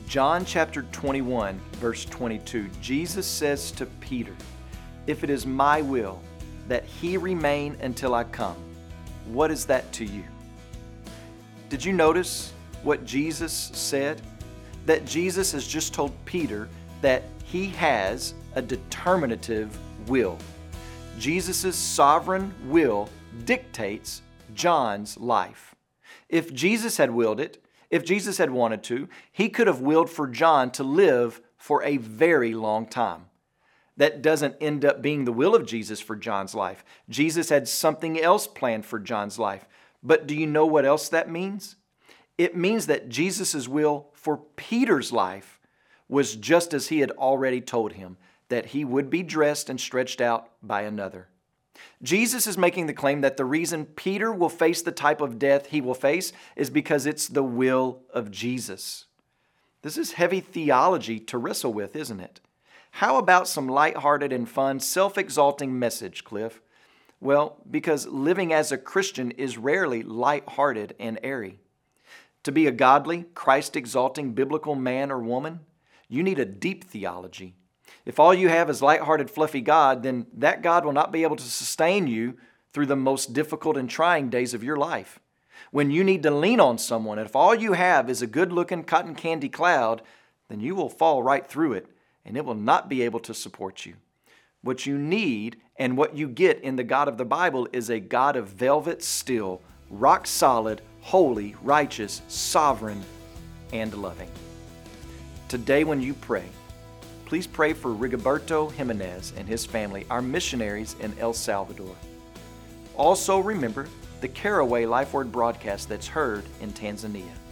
John chapter 21, verse 22, Jesus says to Peter, "If it is my will that he remain until I come, what is that to you?" Did you notice what Jesus said? That Jesus has just told Peter that he has a determinative will. Jesus' sovereign will dictates John's life. If Jesus had willed it, if Jesus had wanted to, he could have willed for John to live for a very long time. That doesn't end up being the will of Jesus for John's life. Jesus had something else planned for John's life. But do you know what else that means? It means that Jesus' will for Peter's life was just as he had already told him, that he would be dressed and stretched out by another. Jesus is making the claim that the reason Peter will face the type of death he will face is because it's the will of Jesus. This is heavy theology to wrestle with, isn't it? How about some lighthearted and fun, self-exalting message, Cliff? Well, because living as a Christian is rarely lighthearted and airy. To be a godly, Christ-exalting biblical man or woman, you need a deep theology. If all you have is lighthearted, fluffy God, then that God will not be able to sustain you through the most difficult and trying days of your life. When you need to lean on someone, if all you have is a good-looking cotton candy cloud, then you will fall right through it, and it will not be able to support you. What you need and what you get in the God of the Bible is a God of velvet steel, rock solid, holy, righteous, sovereign, and loving. Today when you pray, please pray for Rigoberto Jimenez and his family, our missionaries in El Salvador. Also remember the Caraway Life Word broadcast that's heard in Tanzania.